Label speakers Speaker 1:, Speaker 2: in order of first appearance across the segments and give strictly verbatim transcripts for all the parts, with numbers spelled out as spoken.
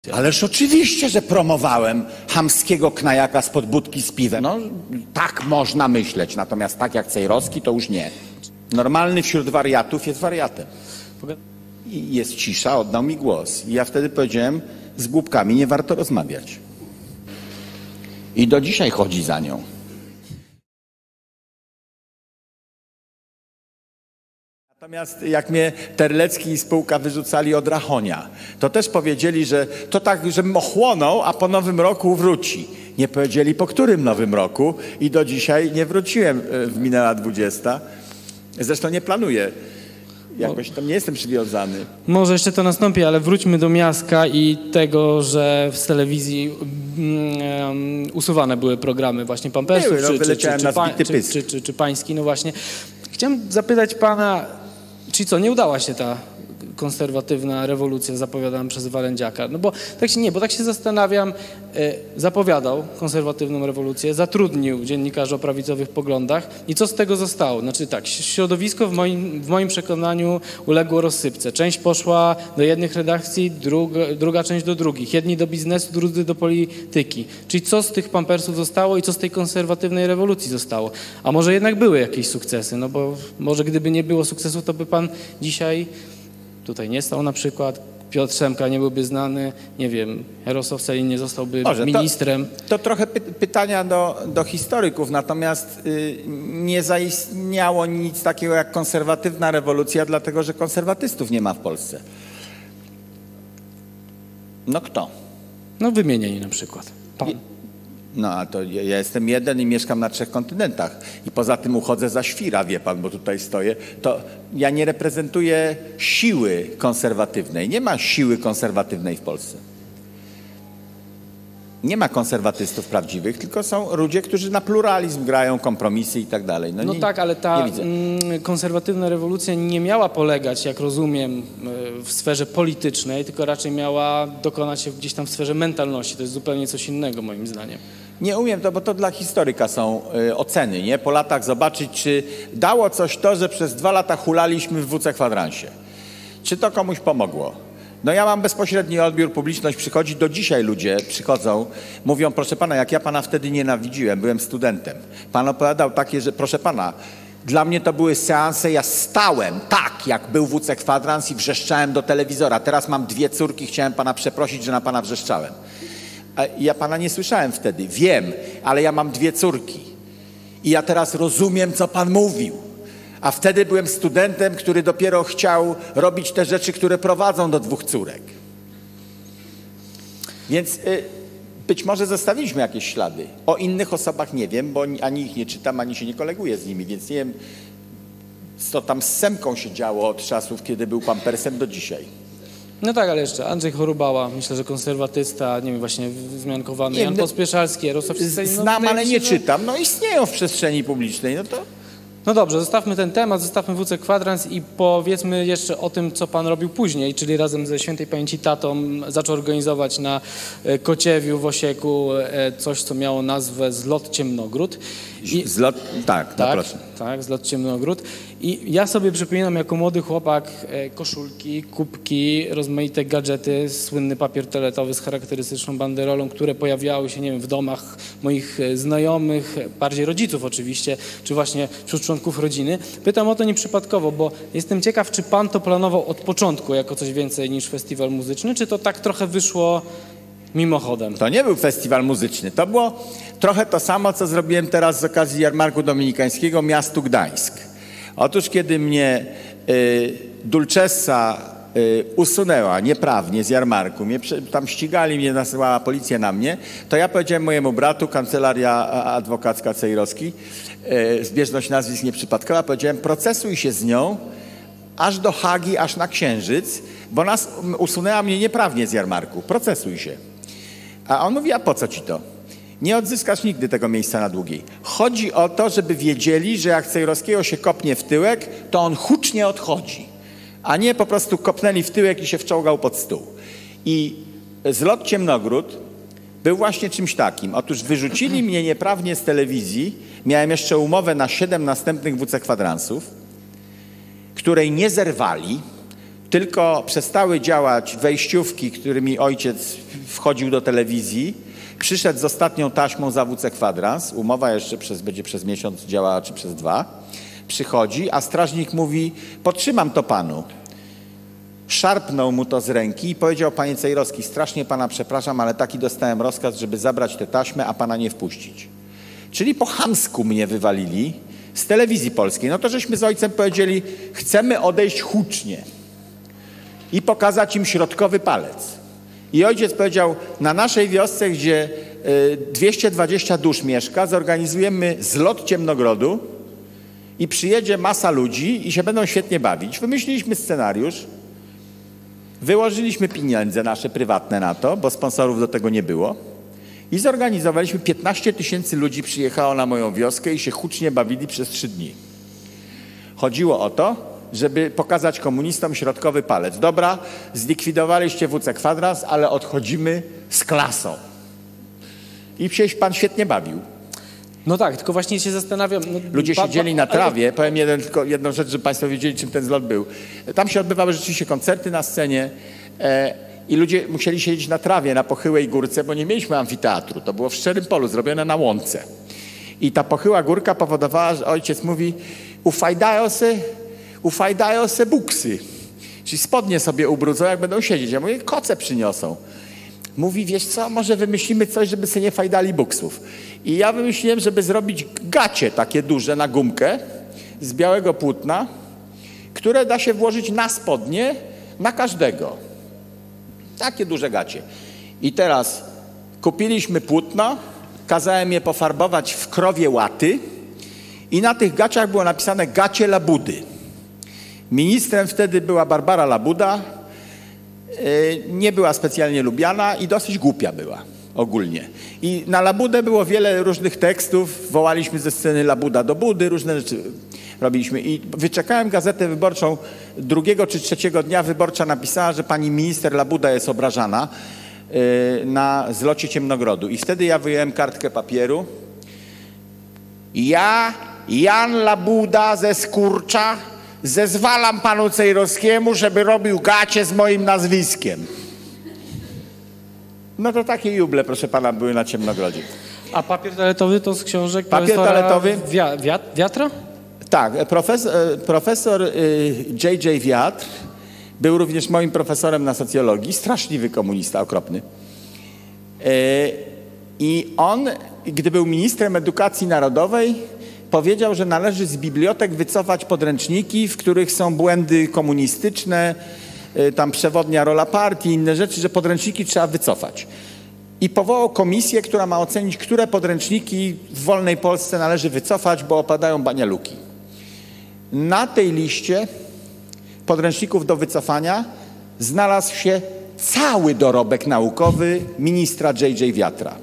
Speaker 1: Ależ oczywiście, że promowałem chamskiego knajaka spod budki z piwem. No, tak można myśleć, natomiast tak jak Cejrowski, to już nie. Normalny wśród wariatów jest wariatem. I jest cisza, oddał mi głos. I ja wtedy powiedziałem, z głupkami nie warto rozmawiać. I do dzisiaj chodzi za nią. Natomiast jak mnie Terlecki i spółka wyrzucali od Rachonia, to też powiedzieli, że to tak, żebym ochłonął, a po nowym roku wróci. Nie powiedzieli, po którym nowym roku, i do dzisiaj nie wróciłem w minęła dwudziesta. Zresztą nie planuję. Jakoś tam nie jestem przywiązany.
Speaker 2: Może jeszcze to nastąpi, ale wróćmy do Miaska i tego, że z telewizji um, usuwane były programy właśnie Pampersów,
Speaker 1: Były, no,
Speaker 2: czy, czy,
Speaker 1: czy,
Speaker 2: czy, czy, czy, czy, czy, czy Pański. No właśnie. Chciałem zapytać pana, czy co, nie udała się ta konserwatywna rewolucja zapowiadana przez Walędziaka? No bo tak się nie, bo tak się zastanawiam, e, zapowiadał konserwatywną rewolucję, zatrudnił dziennikarzy o prawicowych poglądach i co z tego zostało? Znaczy tak, środowisko w moim, w moim przekonaniu uległo rozsypce. Część poszła do jednych redakcji, druga, druga część do drugich. Jedni do biznesu, drudzy do polityki. Czyli co z tych Pampersów zostało i co z tej konserwatywnej rewolucji zostało? A może jednak były jakieś sukcesy? No bo może gdyby nie było sukcesu, to by pan dzisiaj tutaj nie stał na przykład, Piotr Szemka nie byłby znany, nie wiem, Jarosław Sellin nie zostałby Może, ministrem.
Speaker 1: To, to trochę py pytania do, do historyków, natomiast y, nie zaistniało nic takiego jak konserwatywna rewolucja, dlatego że konserwatystów nie ma w Polsce. No kto?
Speaker 2: No wymienieni na przykład. Pan.
Speaker 1: No, a to ja, ja jestem jeden i mieszkam na trzech kontynentach. I poza tym uchodzę za świra, wie pan, bo tutaj stoję. To ja nie reprezentuję siły konserwatywnej. Nie ma siły konserwatywnej w Polsce. Nie ma konserwatystów prawdziwych, tylko są ludzie, którzy na pluralizm grają, kompromisy i tak dalej.
Speaker 2: No, no
Speaker 1: nie,
Speaker 2: tak, ale ta mm, konserwatywna rewolucja nie miała polegać, jak rozumiem, w sferze politycznej, tylko raczej miała dokonać się gdzieś tam w sferze mentalności. To jest zupełnie coś innego, moim zdaniem.
Speaker 1: Nie umiem to, bo to dla historyka są y, oceny, nie? Po latach zobaczyć, czy dało coś to, że przez dwa lata hulaliśmy w W C kwadransie. Czy to komuś pomogło? No ja mam bezpośredni odbiór, publiczność przychodzi, do dzisiaj ludzie przychodzą, mówią, proszę pana, jak ja pana wtedy nienawidziłem, byłem studentem. Pan opowiadał takie, że proszę pana, dla mnie to były seanse, ja stałem tak, jak był W C kwadrans i wrzeszczałem do telewizora. Teraz mam dwie córki, chciałem pana przeprosić, że na pana wrzeszczałem. A ja pana nie słyszałem wtedy, wiem, ale ja mam dwie córki i ja teraz rozumiem, co pan mówił. A wtedy byłem studentem, który dopiero chciał robić te rzeczy, które prowadzą do dwóch córek. Więc y, być może zostawiliśmy jakieś ślady. O innych osobach nie wiem, bo ani ich nie czytam, ani się nie koleguję z nimi, więc nie wiem, co tam z Semką się działo od czasów, kiedy był Pampersem do dzisiaj.
Speaker 2: No tak, ale jeszcze Andrzej Chorubała, myślę, że konserwatysta, nie wiem, właśnie wzmiankowany,
Speaker 1: nie,
Speaker 2: Jan Pospieszalski, Jarosław Sellin. No,
Speaker 1: znam, ale nie
Speaker 2: się,
Speaker 1: czytam. No istnieją w przestrzeni publicznej, no to...
Speaker 2: No dobrze, zostawmy ten temat, zostawmy W C kwadrans i powiedzmy jeszcze o tym, co pan robił później, czyli razem ze świętej pamięci tatą zaczął organizować na Kociewiu w Osieku coś, co miało nazwę Zlot Ciemnogród. I,
Speaker 1: Zlot, tak,
Speaker 2: tak,
Speaker 1: no proszę.
Speaker 2: Tak, Zlot Ciemnogród. I ja sobie przypominam jako młody chłopak koszulki, kubki, rozmaite gadżety, słynny papier toaletowy z charakterystyczną banderolą, które pojawiały się, nie wiem, w domach moich znajomych, bardziej rodziców oczywiście, czy właśnie wśród członków rodziny. Pytam o to nieprzypadkowo, bo jestem ciekaw, czy pan to planował od początku jako coś więcej niż festiwal muzyczny, czy to tak trochę wyszło mimochodem?
Speaker 1: To nie był festiwal muzyczny. To było trochę to samo, co zrobiłem teraz z okazji Jarmarku Dominikańskiego miastu Gdańsk. Otóż kiedy mnie y, Dulcessa y, usunęła nieprawnie z Jarmarku, mnie, tam ścigali mnie, nasyłała policja na mnie, to ja powiedziałem mojemu bratu, kancelaria adwokacka Cejrowski, y, zbieżność nazwisk nieprzypadkowa, powiedziałem, procesuj się z nią aż do Hagi, aż na Księżyc, bo nas usunęła mnie nieprawnie z Jarmarku. Procesuj się. A on mówi, a po co ci to? Nie odzyskasz nigdy tego miejsca na długiej. Chodzi o to, żeby wiedzieli, że jak Cejrowskiego się kopnie w tyłek, to on hucznie odchodzi, a nie po prostu kopnęli w tyłek i się wczołgał pod stół. I Zlot Ciemnogród był właśnie czymś takim. Otóż wyrzucili mnie nieprawnie z telewizji, miałem jeszcze umowę na siedem następnych W C kwadransów, której nie zerwali. tylko przestały działać wejściówki, którymi ojciec wchodził do telewizji. Przyszedł z ostatnią taśmą za W C Kwadrans. Umowa jeszcze przez, będzie przez miesiąc działała, czy przez dwa. Przychodzi, a strażnik mówi, potrzymam to panu. Szarpnął mu to z ręki i powiedział, panie Cejrowski, strasznie pana przepraszam, ale taki dostałem rozkaz, żeby zabrać tę taśmę, a pana nie wpuścić. Czyli po chamsku mnie wywalili z telewizji polskiej. No to żeśmy z ojcem powiedzieli, chcemy odejść hucznie i pokazać im środkowy palec. I ojciec powiedział, na naszej wiosce, gdzie dwieście dwadzieścia dusz mieszka, zorganizujemy zlot Ciemnogrodu i przyjedzie masa ludzi i się będą świetnie bawić. Wymyśliliśmy scenariusz, wyłożyliśmy pieniądze nasze prywatne na to, bo sponsorów do tego nie było i zorganizowaliśmy, piętnaście tysięcy ludzi przyjechało na moją wioskę i się hucznie bawili przez trzy dni. Chodziło o to, żeby pokazać komunistom środkowy palec. Dobra, zlikwidowaliście W C Kwadrans, ale odchodzimy z klasą. I się pan świetnie bawił.
Speaker 2: No tak, tylko właśnie się zastanawiam... No,
Speaker 1: Ludzie
Speaker 2: pa,
Speaker 1: siedzieli
Speaker 2: pa,
Speaker 1: na trawie.
Speaker 2: ale...
Speaker 1: Powiem jeden, tylko jedną rzecz, żeby państwo wiedzieli, czym ten zlot był. Tam się odbywały rzeczywiście koncerty na scenie e, i ludzie musieli siedzieć na trawie, na pochyłej górce, bo nie mieliśmy amfiteatru. To było w szczerym polu, zrobione na łące. I ta pochyła górka powodowała, że ojciec mówi, ufajdają se, ufajdają se buksy. Czyli spodnie sobie ubrudzą, jak będą siedzieć. Ja mówię, koce przyniosą. Mówi, wiesz co, może wymyślimy coś, żeby sobie nie fajdali buksów. I ja wymyśliłem, żeby zrobić gacie takie duże na gumkę z białego płótna, które da się włożyć na spodnie na każdego. Takie duże gacie. I teraz kupiliśmy płótno, kazałem je pofarbować w krowie łaty i na tych gaciach było napisane gacie Labudy. Ministrem wtedy była Barbara Labuda. Nie była specjalnie lubiana i dosyć głupia była ogólnie. I na Labudę było wiele różnych tekstów, wołaliśmy ze sceny Labuda do Budy, różne rzeczy robiliśmy. I wyczekałem gazetę wyborczą, drugiego czy trzeciego dnia Wyborcza napisała, że pani minister Labuda jest obrażana na zlocie Ciemnogrodu. I wtedy ja wyjąłem kartkę papieru. Ja, Jan Labuda ze Skurcza, zezwalam panu Cejrowskiemu, żeby robił gacie z moim nazwiskiem. No to takie juble, proszę pana, były na Ciemnogrodzie.
Speaker 2: A papier toaletowy to z książek
Speaker 1: Papier toaletowy?
Speaker 2: Wia, wia, Wiatra?
Speaker 1: Tak, profesor, profesor J J Wiatr był również moim profesorem na socjologii, straszliwy komunista, okropny. I on, gdy był ministrem edukacji narodowej, powiedział, że należy z bibliotek wycofać podręczniki, w których są błędy komunistyczne, tam przewodnia rola partii, inne rzeczy, że podręczniki trzeba wycofać. I powołał komisję, która ma ocenić, które podręczniki w wolnej Polsce należy wycofać, bo opadają banialuki. Na tej liście podręczników do wycofania znalazł się cały dorobek naukowy ministra J J Wiatra.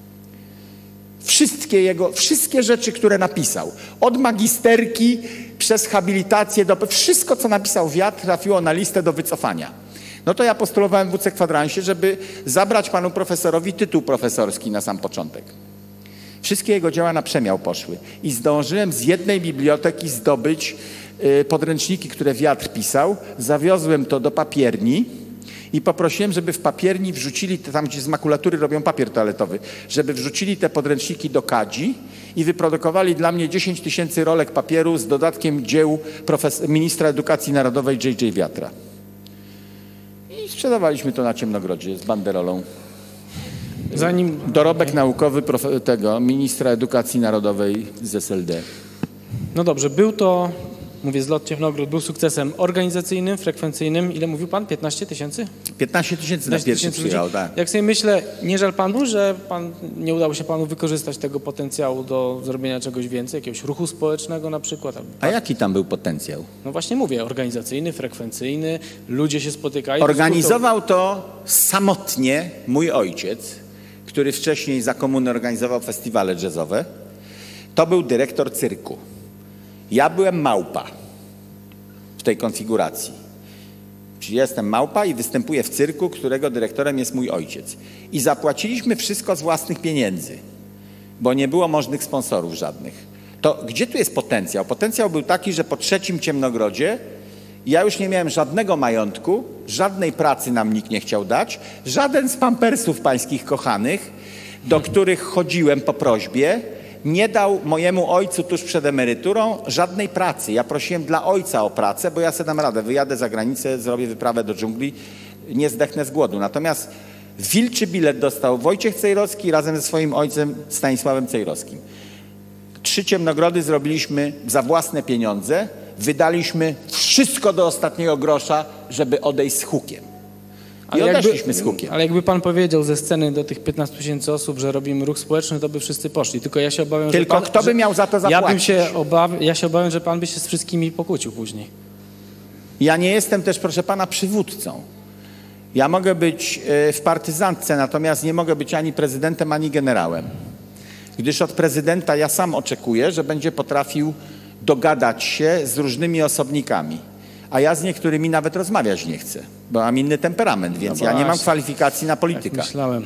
Speaker 1: Wszystkie jego, wszystkie rzeczy, które napisał, od magisterki przez habilitację, do, wszystko, co napisał Wiatr, trafiło na listę do wycofania. No to ja postulowałem w W C Kwadransie, żeby zabrać panu profesorowi tytuł profesorski na sam początek. Wszystkie jego dzieła na przemiał poszły i zdążyłem z jednej biblioteki zdobyć y, podręczniki, które Wiatr pisał, zawiozłem to do papierni i poprosiłem, żeby w papierni wrzucili, tam gdzie z makulatury robią papier toaletowy, żeby wrzucili te podręczniki do kadzi i wyprodukowali dla mnie dziesięć tysięcy rolek papieru z dodatkiem dzieł profes- ministra edukacji narodowej J J Wiatra. I sprzedawaliśmy to na Ciemnogrodzie z banderolą.
Speaker 2: Zanim...
Speaker 1: Dorobek naukowy profe- tego ministra edukacji narodowej z S L D.
Speaker 2: No dobrze, był to, mówię, zlot Ciemnogród był sukcesem organizacyjnym, frekwencyjnym. Ile mówił pan? piętnaście tysięcy?
Speaker 1: piętnaście tysięcy na pierwszy przyjechał, tak.
Speaker 2: Jak sobie myślę, nie żal panu, że pan, nie udało się panu wykorzystać tego potencjału do zrobienia czegoś więcej, jakiegoś ruchu społecznego na przykład?
Speaker 1: A jaki tam był potencjał?
Speaker 2: No właśnie mówię, organizacyjny, frekwencyjny, ludzie się spotykają.
Speaker 1: Organizował to samotnie mój ojciec, który wcześniej za komuny organizował festiwale jazzowe. To był dyrektor cyrku. Ja byłem małpa w tej konfiguracji. Czyli ja jestem małpa i występuję w cyrku, którego dyrektorem jest mój ojciec. I zapłaciliśmy wszystko z własnych pieniędzy, bo nie było możnych sponsorów żadnych. To gdzie tu jest potencjał? Potencjał był taki, że po trzecim Ciemnogrodzie Ja już nie miałem żadnego majątku, żadnej pracy nam nikt nie chciał dać, żaden z pampersów pańskich kochanych, do których chodziłem po prośbie, nie dał mojemu ojcu tuż przed emeryturą żadnej pracy. Ja prosiłem dla ojca o pracę, bo ja sobie dam radę, wyjadę za granicę, zrobię wyprawę do dżungli, nie zdechnę z głodu. Natomiast wilczy bilet dostał Wojciech Cejrowski razem ze swoim ojcem Stanisławem Cejrowskim. Trzy ciemnogrody zrobiliśmy za własne pieniądze, wydaliśmy wszystko do ostatniego grosza, żeby odejść z hukiem. I ale odeszliśmy jakby, z hukiem.
Speaker 2: Ale jakby pan powiedział ze sceny do tych piętnastu tysięcy osób, że robimy ruch społeczny, to by wszyscy poszli. Tylko ja się obawiam,
Speaker 1: Tylko
Speaker 2: że pan,
Speaker 1: kto by miał za to zapłacić?
Speaker 2: Ja, bym się obaw, ja się obawiam, że pan by się z wszystkimi pokłócił później.
Speaker 1: Ja nie jestem też, proszę pana, przywódcą. Ja mogę być w partyzantce, natomiast nie mogę być ani prezydentem, ani generałem. Gdyż od prezydenta ja sam oczekuję, że będzie potrafił dogadać się z różnymi osobnikami. A ja z niektórymi nawet rozmawiać nie chcę, bo mam inny temperament, więc no ja nie mam kwalifikacji na polityka.
Speaker 2: Tak myślałem.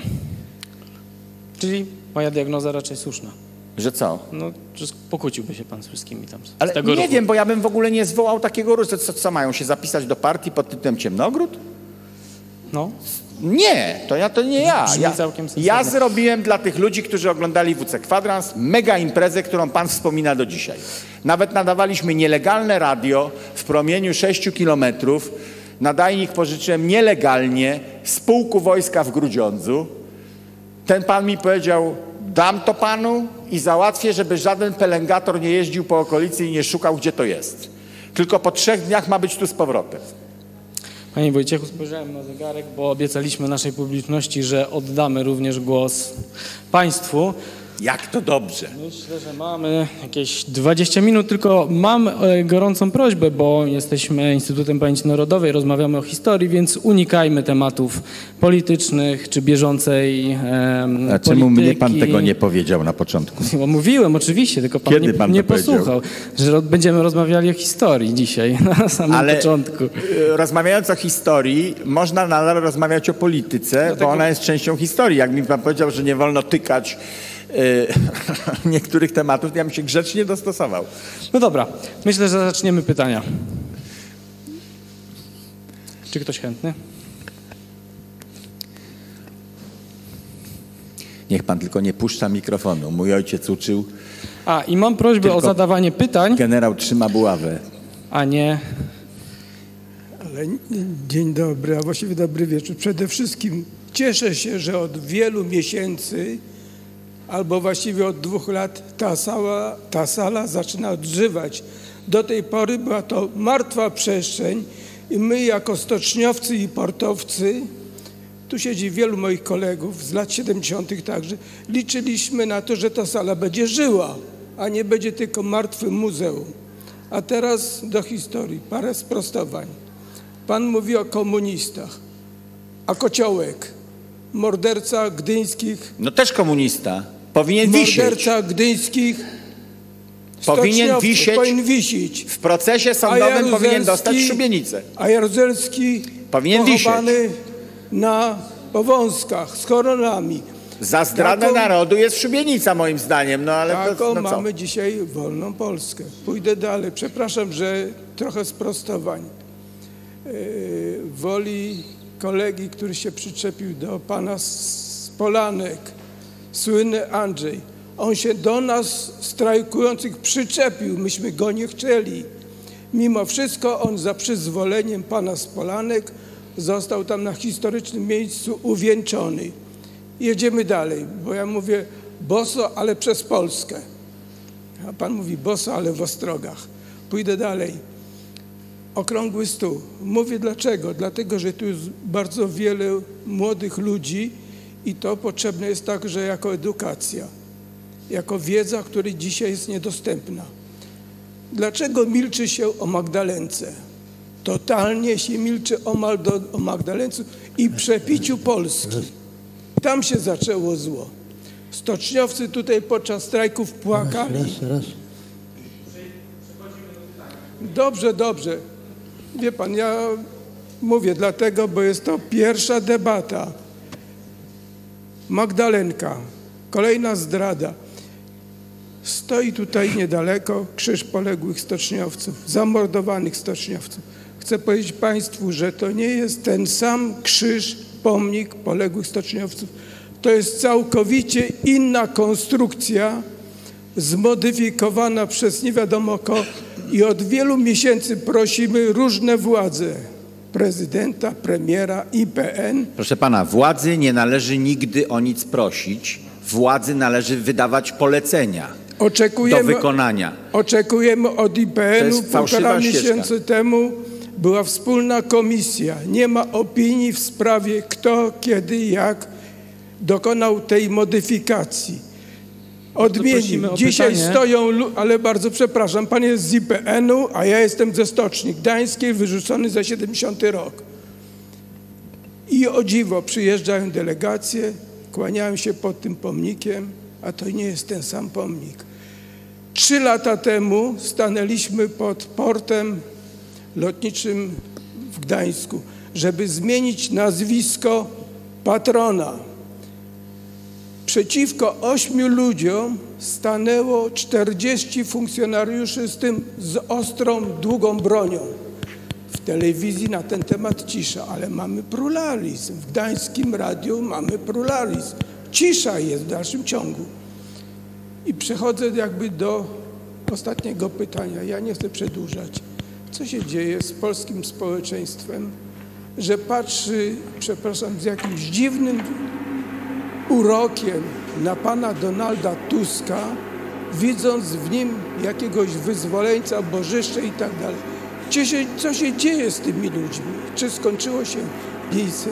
Speaker 2: Czyli moja diagnoza raczej słuszna.
Speaker 1: Że co?
Speaker 2: No, że pokłóciłby się pan z wszystkimi tam. Z
Speaker 1: Ale
Speaker 2: tego
Speaker 1: nie
Speaker 2: ruchu.
Speaker 1: wiem, bo ja bym w ogóle nie zwołał takiego ruchu. Co, co mają się zapisać do partii pod tytułem Ciemnogród?
Speaker 2: No.
Speaker 1: Nie, to ja to nie ja. Ja, ja zrobiłem dla tych ludzi, którzy oglądali W C Kwadrans, mega imprezę, którą pan wspomina do dzisiaj. Nawet nadawaliśmy nielegalne radio w promieniu sześciu kilometrów. Nadajnik pożyczyłem nielegalnie z pułku wojska w Grudziądzu. Ten pan mi powiedział, dam to panu i załatwię, żeby żaden pelengator nie jeździł po okolicy i nie szukał, gdzie to jest. Tylko po trzech dniach ma być tu z powrotem.
Speaker 2: Panie Wojciechu, spojrzałem na zegarek, bo obiecaliśmy naszej publiczności, że oddamy również głos państwu.
Speaker 1: Jak to dobrze.
Speaker 2: Myślę, że mamy jakieś dwadzieścia minut, tylko mam e, gorącą prośbę, bo jesteśmy Instytutem Pamięci Narodowej, rozmawiamy o historii, więc unikajmy tematów politycznych czy bieżącej e,
Speaker 1: A czemu polityki. Mnie pan tego nie powiedział na początku?
Speaker 2: Bo mówiłem oczywiście, tylko pan
Speaker 1: Kiedy
Speaker 2: nie,
Speaker 1: pan
Speaker 2: nie
Speaker 1: to
Speaker 2: posłuchał, że będziemy rozmawiali o historii dzisiaj, na samym
Speaker 1: Ale
Speaker 2: początku.
Speaker 1: Rozmawiając o historii, można nadal rozmawiać o polityce, no bo ona jest częścią historii. Jak mi pan powiedział, że nie wolno tykać niektórych tematów, ja bym się grzecznie dostosował.
Speaker 2: No dobra, myślę, że zaczniemy pytania. Czy ktoś chętny?
Speaker 1: Niech pan tylko nie puszcza mikrofonu. Mój ojciec uczył.
Speaker 2: A, i mam prośbę o zadawanie pytań.
Speaker 1: Generał trzyma buławę.
Speaker 2: A nie...
Speaker 3: Ale dzień dobry, a właściwie dobry wieczór. Przede wszystkim cieszę się, że od wielu miesięcy albo właściwie od dwóch lat ta sala, ta sala zaczyna odżywać. Do tej pory była to martwa przestrzeń i my jako stoczniowcy i portowcy, tu siedzi wielu moich kolegów z lat siedemdziesiątych także, liczyliśmy na to, że ta sala będzie żyła, a nie będzie tylko martwym muzeum. A teraz do historii, parę sprostowań. Pan mówi o komunistach, a Kociołek, morderca gdyńskich...
Speaker 1: No też komunista. Powinien wisieć.
Speaker 3: Morderca gdyńskich
Speaker 1: powinien wisieć,
Speaker 3: powinien wisić.
Speaker 1: W procesie sądowym powinien dostać szubienicę.
Speaker 3: A Jaruzelski
Speaker 1: powinien
Speaker 3: pochowany
Speaker 1: wisieć.
Speaker 3: na powązkach z koronami.
Speaker 1: Za zdradę taką, narodu jest szubienica moim zdaniem. No ale
Speaker 3: taką
Speaker 1: to, no
Speaker 3: mamy
Speaker 1: co?
Speaker 3: dzisiaj wolną Polskę. Pójdę dalej. Przepraszam, że trochę sprostowań. Yy, woli kolegi, który się przyczepił do pana z Polanek, słynny Andrzej. On się do nas strajkujących przyczepił, myśmy go nie chcieli. Mimo wszystko on za przyzwoleniem pana z Polanek został tam na historycznym miejscu uwieńczony. Jedziemy dalej, bo ja mówię boso, ale przez Polskę. A pan mówi boso, ale w Ostrogach. Pójdę dalej. Okrągły stół. Mówię dlaczego? Dlatego, że tu jest bardzo wiele młodych ludzi i to potrzebne jest także jako edukacja, jako wiedza, która dzisiaj jest niedostępna. Dlaczego milczy się o Magdalence? Totalnie się milczy o, Maldo, o Magdalence i przepiciu Polski. Tam się zaczęło zło. Stoczniowcy tutaj podczas strajków płakali.
Speaker 4: Raz, raz, raz.
Speaker 3: Dobrze, dobrze. Wie pan, ja mówię dlatego, bo jest to pierwsza debata. Magdalenka, kolejna zdrada. Stoi tutaj niedaleko krzyż poległych stoczniowców, zamordowanych stoczniowców. chcę powiedzieć Państwu, że to nie jest ten sam krzyż, pomnik poległych stoczniowców. To jest całkowicie inna konstrukcja, zmodyfikowana przez nie wiadomo kogo i od wielu miesięcy prosimy różne władze, prezydenta, premiera, I P N.
Speaker 1: Proszę pana, władzy nie należy nigdy o nic prosić. Władzy należy wydawać polecenia
Speaker 3: Oczekujemy,
Speaker 1: do wykonania.
Speaker 3: Oczekujemy od I P N-u. Półtora miesiące temu była wspólna komisja. Nie ma opinii w sprawie kto, kiedy, jak dokonał tej modyfikacji. Odmienił. Dzisiaj stoją, ale bardzo przepraszam, pan jest z I P N-u, a ja jestem ze Stoczni Gdańskiej, wyrzucony za siedemdziesiąty rok. I o dziwo przyjeżdżają delegacje, kłaniają się pod tym pomnikiem, a to nie jest ten sam pomnik. Trzy lata temu stanęliśmy pod portem lotniczym w Gdańsku, żeby zmienić nazwisko patrona. Przeciwko ośmiu ludziom stanęło czterdziestu funkcjonariuszy, z tym z ostrą, długą bronią. W telewizji na ten temat cisza, ale mamy pluralizm. W gdańskim radiu mamy pluralizm. Cisza jest w dalszym ciągu. I przechodzę jakby do ostatniego pytania. Ja nie chcę przedłużać. Co się dzieje z polskim społeczeństwem, że patrzy, przepraszam, z jakimś dziwnym urokiem na pana Donalda Tuska, widząc w nim jakiegoś wyzwoleńca, bożyszcze i tak dalej. Co się, co się dzieje z tymi ludźmi? Czy skończyło się miejsce?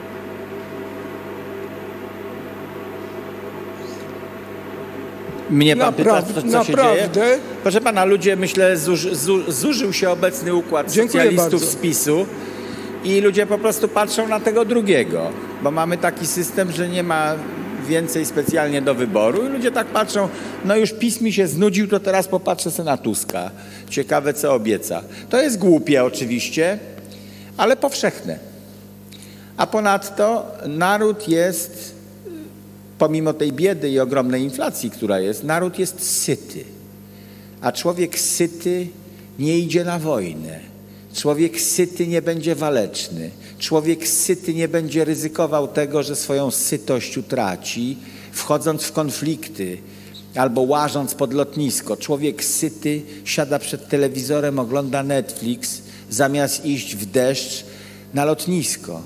Speaker 1: Mnie pan
Speaker 3: Napraw,
Speaker 1: pyta, co, co
Speaker 3: naprawdę?
Speaker 1: się dzieje? Proszę pana, ludzie, myślę, zuż, zu, zużył się obecny układ
Speaker 3: Dziękuję
Speaker 1: socjalistów
Speaker 3: bardzo.
Speaker 1: z PiSu i ludzie po prostu patrzą na tego drugiego, bo mamy taki system, że nie ma więcej specjalnie do wyboru i ludzie tak patrzą, no już PiS mi się znudził, to teraz popatrzę sobie na Tuska. Ciekawe, co obieca. To jest głupie oczywiście, ale powszechne. A ponadto naród jest, pomimo tej biedy i ogromnej inflacji, która jest, naród jest syty. A człowiek syty nie idzie na wojnę. Człowiek syty nie będzie waleczny. Człowiek syty nie będzie ryzykował tego, że swoją sytość utraci, wchodząc w konflikty albo łażąc pod lotnisko. Człowiek syty siada przed telewizorem, ogląda Netflix, zamiast iść w deszcz na lotnisko.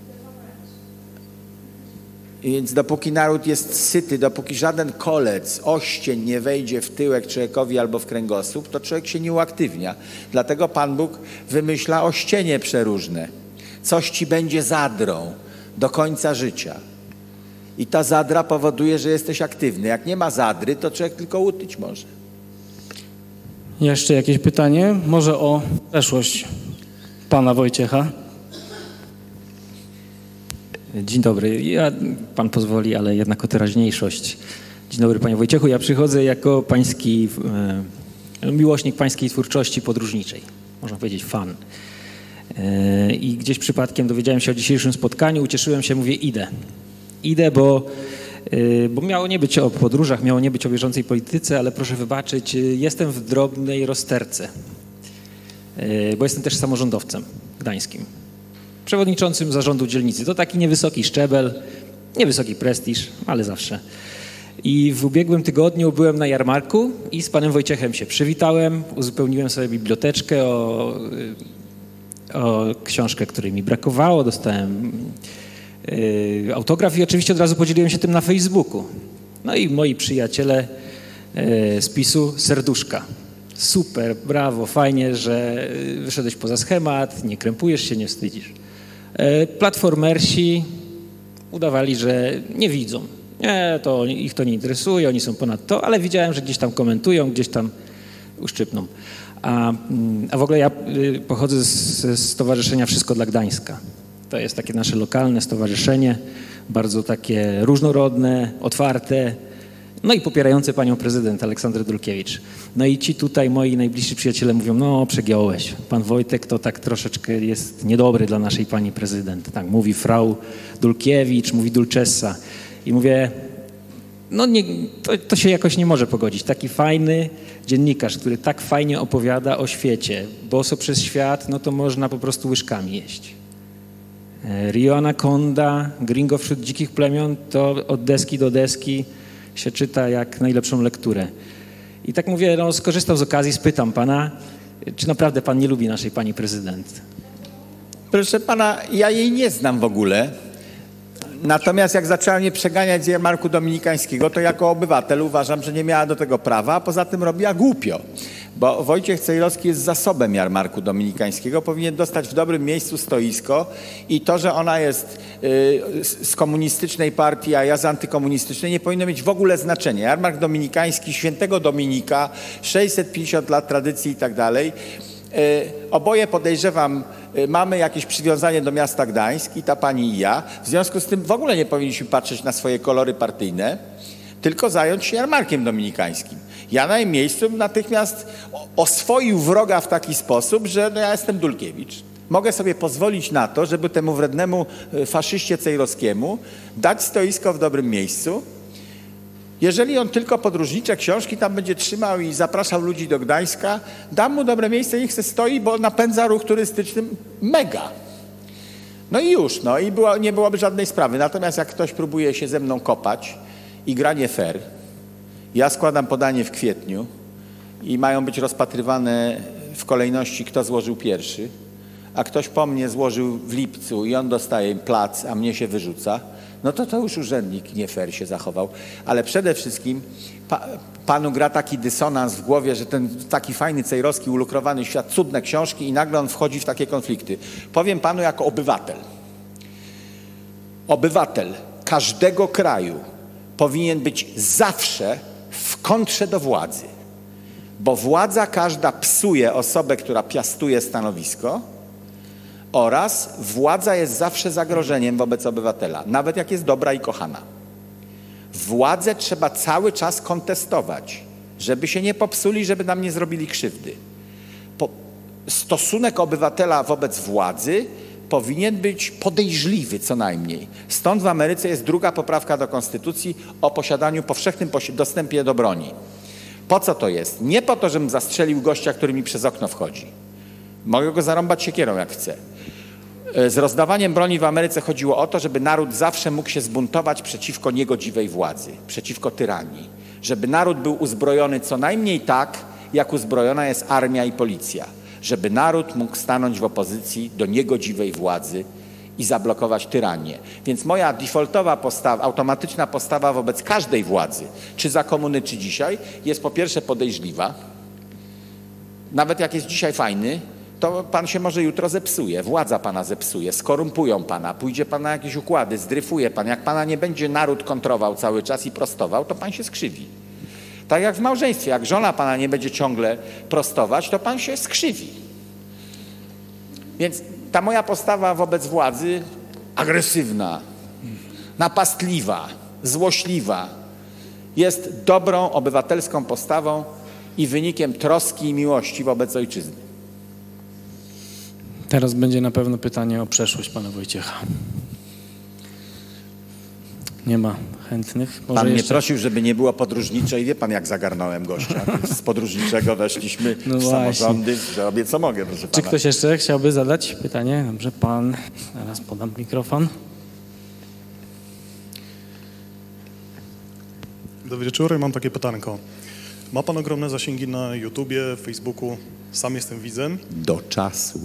Speaker 1: I więc dopóki naród jest syty, dopóki żaden kolec, oścień nie wejdzie w tyłek człowiekowi albo w kręgosłup, to człowiek się nie uaktywnia. Dlatego Pan Bóg wymyśla ościenie przeróżne. Coś ci będzie zadrą do końca życia. I ta zadra powoduje, że jesteś aktywny. Jak nie ma zadry, to człowiek tylko utyć może.
Speaker 2: Jeszcze jakieś pytanie? Może o przeszłość pana Wojciecha?
Speaker 4: Dzień dobry. Ja, pan pozwoli, ale jednak o teraźniejszość. Dzień dobry, panie Wojciechu. Ja przychodzę jako pański e, miłośnik pańskiej twórczości podróżniczej. Można powiedzieć fan. E, I gdzieś przypadkiem dowiedziałem się o dzisiejszym spotkaniu. Ucieszyłem się, mówię, idę. Idę, bo, e, bo miało nie być o podróżach, miało nie być o bieżącej polityce, ale proszę wybaczyć, jestem w drobnej rozterce. E, bo jestem też samorządowcem gdańskim. Przewodniczącym zarządu dzielnicy. To taki niewysoki szczebel, niewysoki prestiż, ale zawsze. I w ubiegłym tygodniu byłem na jarmarku i z panem Wojciechem się przywitałem, uzupełniłem sobie biblioteczkę o, o książkę, której mi brakowało, dostałem y, autograf i oczywiście od razu podzieliłem się tym na Facebooku. No i moi przyjaciele y, z PiSu, serduszka. Super, brawo, fajnie, że wyszedłeś poza schemat, nie krępujesz się, nie wstydzisz. Platformersi udawali, że nie widzą. Nie, to ich to nie interesuje, oni są ponad to, ale widziałem, że gdzieś tam komentują, gdzieś tam uszczypną. A, a w ogóle ja pochodzę z, z Stowarzyszenia Wszystko dla Gdańska. To jest takie nasze lokalne stowarzyszenie, bardzo takie różnorodne, otwarte, no i popierające panią prezydent Aleksandrę Dulkiewicz. No i ci tutaj moi najbliżsi przyjaciele mówią, no przegiąłeś, pan Wojtek to tak troszeczkę jest niedobry dla naszej pani prezydent. Tak mówi frau Dulkiewicz, mówi Dulczessa. I mówię, no nie, to, to się jakoś nie może pogodzić. Taki fajny dziennikarz, który tak fajnie opowiada o świecie, boso przez świat, no to można po prostu łyżkami jeść. Rio Anaconda, Gringo wśród dzikich plemion, to od deski do deski się czyta jak najlepszą lekturę. I tak mówię, no skorzystam z okazji, spytam pana, czy naprawdę pan nie lubi naszej pani prezydent?
Speaker 1: Proszę pana, ja jej nie znam w ogóle. Natomiast jak zaczęła mnie przeganiać z jarmarku dominikańskiego, to jako obywatel uważam, że nie miała do tego prawa, a poza tym robiła głupio. Bo Wojciech Cejrowski jest zasobem jarmarku dominikańskiego, powinien dostać w dobrym miejscu stoisko i to, że ona jest y, z komunistycznej partii, a ja z antykomunistycznej, nie powinno mieć w ogóle znaczenia. Jarmark dominikański, świętego Dominika, sześćset pięćdziesiąt lat tradycji i tak dalej. Oboje podejrzewam, mamy jakieś przywiązanie do miasta Gdańsk i ta pani i ja. W związku z tym w ogóle nie powinniśmy patrzeć na swoje kolory partyjne, tylko zająć się jarmarkiem dominikańskim. Ja na jej miejscu natychmiast oswoił wroga w taki sposób, że no ja jestem Dulkiewicz. Mogę sobie pozwolić na to, żeby temu wrednemu faszyście cejrowskiemu dać stoisko w dobrym miejscu. Jeżeli on tylko podróżnicze książki tam będzie trzymał i zapraszał ludzi do Gdańska, dam mu dobre miejsce, niech se stoi, bo napędza ruch turystyczny mega. No i już, no i było, nie byłoby żadnej sprawy. Natomiast jak ktoś próbuje się ze mną kopać i gra nie fair, ja składam podanie w kwietniu i mają być rozpatrywane w kolejności, kto złożył pierwszy, a ktoś po mnie złożył w lipcu i on dostaje plac, a mnie się wyrzuca, no to to już urzędnik nie fair się zachował. Ale przede wszystkim pa, panu gra taki dysonans w głowie, że ten taki fajny cejrowski, ulukrowany świat, cudne książki i nagle on wchodzi w takie konflikty. Powiem panu jako obywatel. Obywatel każdego kraju powinien być zawsze w kontrze do władzy. Bo władza każda psuje osobę, która piastuje stanowisko, oraz władza jest zawsze zagrożeniem wobec obywatela, nawet jak jest dobra i kochana. Władzę trzeba cały czas kontestować, żeby się nie popsuli, żeby nam nie zrobili krzywdy. Po, stosunek obywatela wobec władzy powinien być podejrzliwy co najmniej. Stąd w Ameryce jest druga poprawka do konstytucji o posiadaniu, powszechnym dostępie do broni. Po co to jest? Nie po to, żebym zastrzelił gościa, który mi przez okno wchodzi. Mogę go zarąbać siekierą jak chcę. Z rozdawaniem broni w Ameryce chodziło o to, żeby naród zawsze mógł się zbuntować przeciwko niegodziwej władzy, przeciwko tyranii. Żeby naród był uzbrojony co najmniej tak, jak uzbrojona jest armia i policja. Żeby naród mógł stanąć w opozycji do niegodziwej władzy i zablokować tyranię. Więc moja defaultowa postawa, automatyczna postawa wobec każdej władzy, czy za komuny, czy dzisiaj, jest po pierwsze podejrzliwa. Nawet jak jest dzisiaj fajny, to pan się może jutro zepsuje, władza pana zepsuje, skorumpują pana, pójdzie pan na jakieś układy, zdryfuje pan. Jak pana nie będzie naród kontrował cały czas i prostował, to pan się skrzywi. Tak jak w małżeństwie, jak żona pana nie będzie ciągle prostować, to pan się skrzywi. Więc ta moja postawa wobec władzy, agresywna, napastliwa, złośliwa, jest dobrą, obywatelską postawą i wynikiem troski i miłości wobec ojczyzny.
Speaker 2: Teraz będzie na pewno pytanie o przeszłość pana Wojciecha. Nie ma chętnych. Może
Speaker 1: pan
Speaker 2: jeszcze...
Speaker 1: mnie prosił, żeby nie było podróżnicze i wie pan, jak zagarnąłem gościa. Z podróżniczego weszliśmy no w samorządy, że robię co mogę, proszę pana.
Speaker 2: Czy ktoś jeszcze chciałby zadać pytanie? Dobrze, pan. Zaraz podam mikrofon.
Speaker 5: Dobry wieczór, mam takie pytanko. Ma pan ogromne zasięgi na YouTubie, Facebooku, sam jestem widzem.
Speaker 1: Do czasu.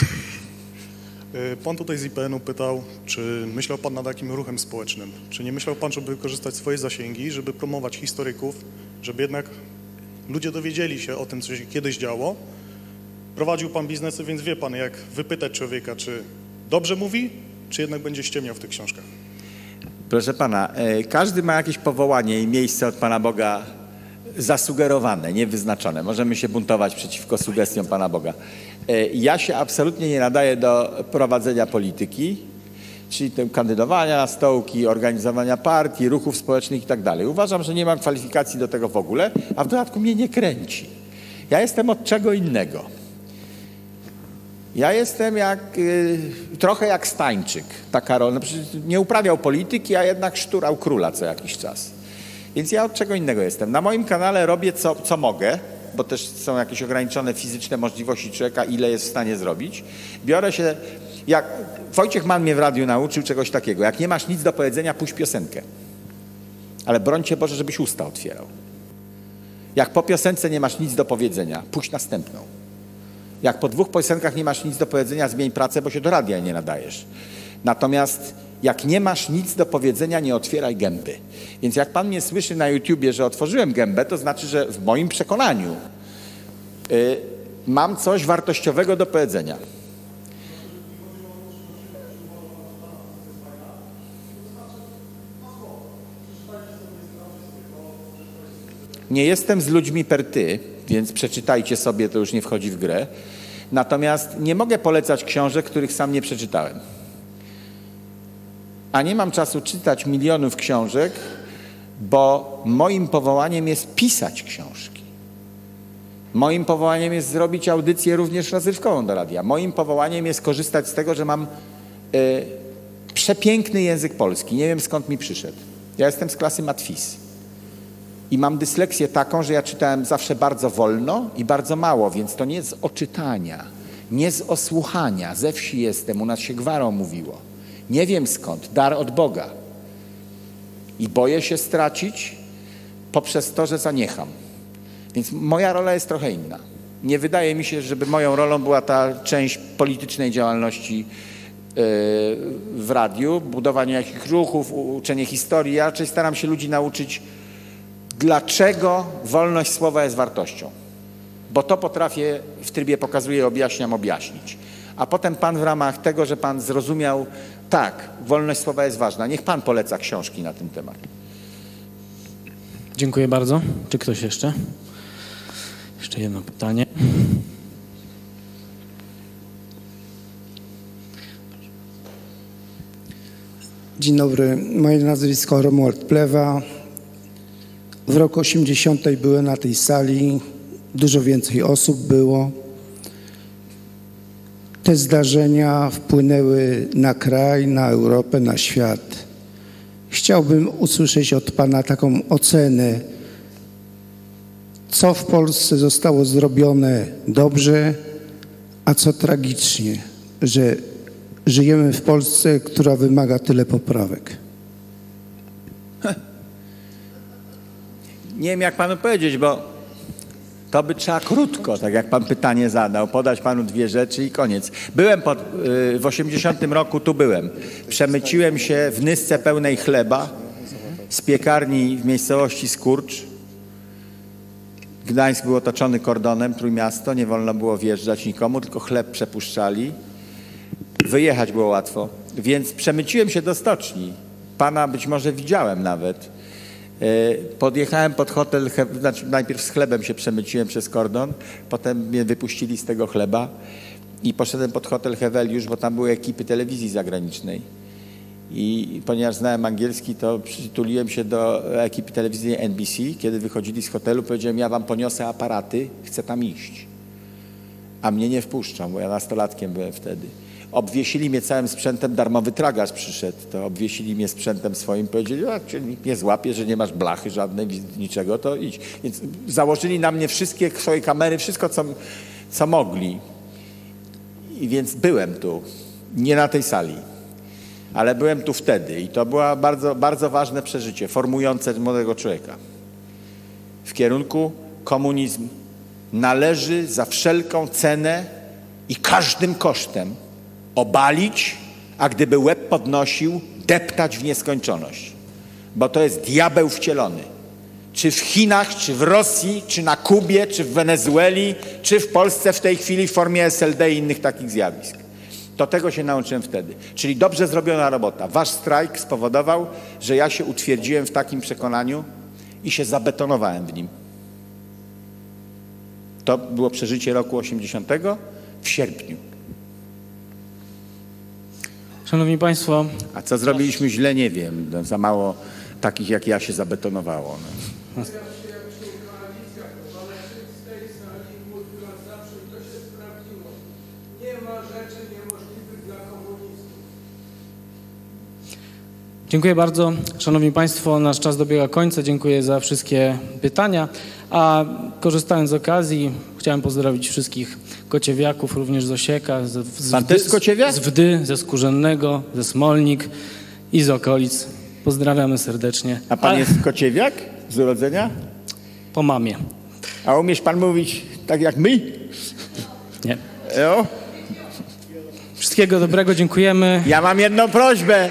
Speaker 5: Pan tutaj z I P N u pytał, czy myślał pan nad takim ruchem społecznym? Czy nie myślał pan, żeby wykorzystać swoje zasięgi, żeby promować historyków, żeby jednak ludzie dowiedzieli się o tym, co się kiedyś działo? Prowadził pan biznesy, więc wie pan, jak wypytać człowieka, czy dobrze mówi, czy jednak będzie ściemniał w tych książkach?
Speaker 1: Proszę pana, każdy ma jakieś powołanie i miejsce od Pana Boga zasugerowane, niewyznaczone. Możemy się buntować przeciwko sugestiom Pana Boga. Ja się absolutnie nie nadaję do prowadzenia polityki, czyli kandydowania na stołki, organizowania partii, ruchów społecznych i tak dalej. Uważam, że nie mam kwalifikacji do tego w ogóle, a w dodatku mnie nie kręci. Ja jestem od czego innego. Ja jestem jak, y, trochę jak Stańczyk, taka rola. Nie uprawiał polityki, a jednak szturał króla co jakiś czas. Więc ja od czego innego jestem. Na moim kanale robię co, co mogę, bo też są jakieś ograniczone fizyczne możliwości człowieka, ile jest w stanie zrobić. Biorę się, jak Wojciech Mann mnie w radiu nauczył czegoś takiego, jak nie masz nic do powiedzenia, puść piosenkę. Ale broń Cię Boże, żebyś usta otwierał. Jak po piosence nie masz nic do powiedzenia, puść następną. Jak po dwóch piosenkach nie masz nic do powiedzenia, zmień pracę, bo się do radia nie nadajesz. Natomiast jak nie masz nic do powiedzenia, nie otwieraj gęby. Więc jak Pan mnie słyszy na YouTubie, że otworzyłem gębę, to znaczy, że w moim przekonaniu y, mam coś wartościowego do powiedzenia. Nie jestem z ludźmi per ty, więc przeczytajcie sobie, to już nie wchodzi w grę. Natomiast nie mogę polecać książek, których sam nie przeczytałem. A nie mam czasu czytać milionów książek, bo moim powołaniem jest pisać książki. Moim powołaniem jest zrobić audycję również rozrywkową do radia. Moim powołaniem jest korzystać z tego, że mam y, przepiękny język polski. Nie wiem, skąd mi przyszedł. Ja jestem z klasy matwis. I mam dysleksję taką, że ja czytałem zawsze bardzo wolno i bardzo mało, więc to nie z oczytania, nie z osłuchania. Ze wsi jestem, u nas się gwarą mówiło. Nie wiem skąd, dar od Boga. I boję się stracić poprzez to, że zaniecham. Więc moja rola jest trochę inna. Nie wydaje mi się, żeby moją rolą była ta część politycznej działalności w radiu, budowanie jakichś ruchów, uczenie historii. Ja raczej staram się ludzi nauczyć, dlaczego wolność słowa jest wartością. Bo to potrafię, w trybie pokazuję, objaśniam, objaśnić. A potem Pan w ramach tego, że Pan zrozumiał, tak, wolność słowa jest ważna. Niech Pan poleca książki na ten temat.
Speaker 2: Dziękuję bardzo. Czy ktoś jeszcze? Jeszcze jedno pytanie.
Speaker 6: Dzień dobry. Moje nazwisko Romuald Plewa. W roku osiemdziesiątym byłem na tej sali. Dużo więcej osób było. Te zdarzenia wpłynęły na kraj, na Europę, na świat. Chciałbym usłyszeć od Pana taką ocenę, co w Polsce zostało zrobione dobrze, a co tragicznie, że żyjemy w Polsce, która wymaga tyle poprawek.
Speaker 1: Nie wiem, jak Panu powiedzieć, bo to by trzeba krótko, tak jak Pan pytanie zadał, podać Panu dwie rzeczy i koniec. Byłem pod, w osiemdziesiątym roku, tu byłem. Przemyciłem się w nysce pełnej chleba z piekarni w miejscowości Skurcz. Gdańsk był otoczony kordonem, Trójmiasto, nie wolno było wjeżdżać nikomu, tylko chleb przepuszczali. Wyjechać było łatwo, więc przemyciłem się do stoczni. Pana być może widziałem nawet. Podjechałem pod hotel, znaczy najpierw z chlebem się przemyciłem przez kordon, potem mnie wypuścili z tego chleba i poszedłem pod hotel Heweliusz, bo tam były ekipy telewizji zagranicznej. I ponieważ znałem angielski, to przytuliłem się do ekipy telewizyjnej N B C. Kiedy wychodzili z hotelu, powiedziałem, ja wam poniosę aparaty, chcę tam iść. A mnie nie wpuszczą, bo ja nastolatkiem byłem wtedy. Obwiesili mnie całym sprzętem, darmowy tragarz przyszedł, to obwiesili mnie sprzętem swoim, powiedzieli, jak cię nikt nie złapie, że nie masz blachy żadnej, niczego, to idź. Więc założyli na mnie wszystkie swoje kamery, wszystko, co, co mogli. I więc byłem tu, nie na tej sali, ale byłem tu wtedy i to było bardzo, bardzo ważne przeżycie, formujące młodego człowieka. W kierunku komunizm należy za wszelką cenę i każdym kosztem obalić, a gdyby łeb podnosił, deptać w nieskończoność. Bo to jest diabeł wcielony. Czy w Chinach, czy w Rosji, czy na Kubie, czy w Wenezueli, czy w Polsce w tej chwili w formie S L D i innych takich zjawisk. To tego się nauczyłem wtedy. Czyli dobrze zrobiona robota. Wasz strajk spowodował, że ja się utwierdziłem w takim przekonaniu i się zabetonowałem w nim. To było przeżycie roku osiemdziesiątego w sierpniu.
Speaker 2: Szanowni Państwo.
Speaker 1: A co zrobiliśmy źle, nie wiem. No, za mało takich jak ja się zabetonowało. No.
Speaker 2: Dziękuję bardzo. Szanowni Państwo, nasz czas dobiega końca. Dziękuję za wszystkie pytania. A korzystając z okazji, chciałem pozdrowić wszystkich kociewiaków, również z Osieka, z, z,
Speaker 1: Pan też z Kociewiak?
Speaker 2: z Wdy, ze Skórzennego, ze Smolnik i z okolic. Pozdrawiamy serdecznie.
Speaker 1: A pan
Speaker 2: Ale
Speaker 1: jest kociewiak z urodzenia?
Speaker 2: po mamie.
Speaker 1: A umiesz pan mówić tak jak my?
Speaker 2: Nie.
Speaker 1: Jo?
Speaker 2: Wszystkiego dobrego, dziękujemy.
Speaker 1: Ja mam jedną prośbę.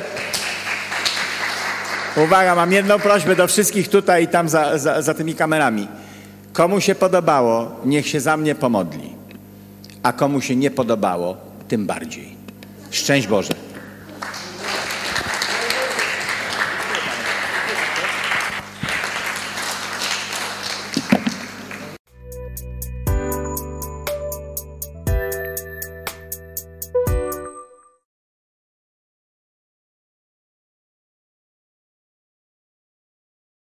Speaker 1: Uwaga, mam jedną prośbę do wszystkich tutaj i tam za, za, za tymi kamerami. Komu się podobało, niech się za mnie pomodli. A komu się nie podobało, tym bardziej. Szczęść Boże.